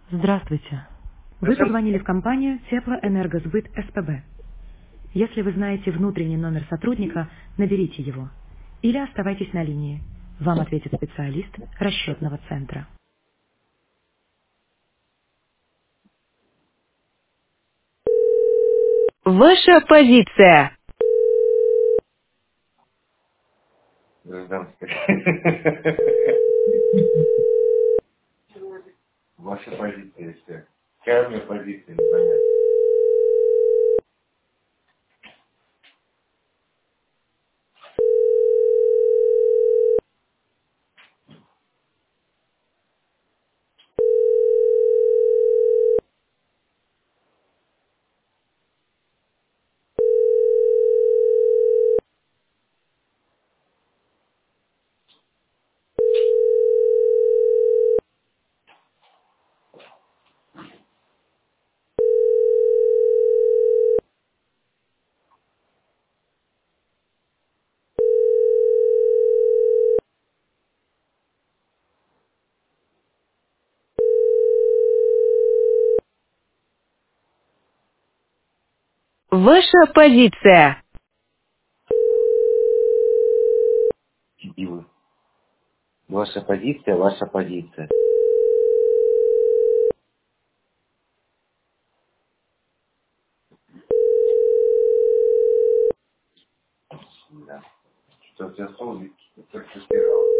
Здравствуйте. Вы позвонили в компанию Теплоэнергосбыт СПБ. Если вы знаете внутренний номер сотрудника, наберите его. Или оставайтесь на линии. Вам ответит специалист расчетного центра. Ваша позиция. Гражданская. Ваша позиция все. Какая у меня позиция, непонятно. Ваша позиция. Дебилы. Ваша позиция, ваша позиция. Да. Что у тебя солнце? Как ты сказал?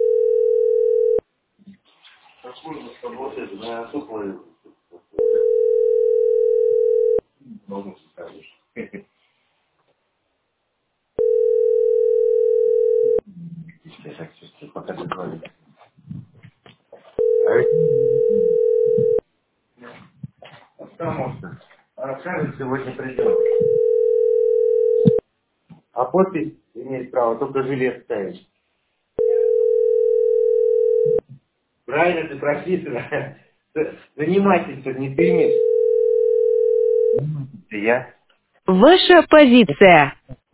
Какую работает на суплую? Должен сказать. Я так чувствую, пока ты говоришь. А ведь потому что расскажет, сегодня придет. А подпись имеет право только жилет ставить. Правильно ты прописано. Занимательство не примешь. Я. Ваша позиция.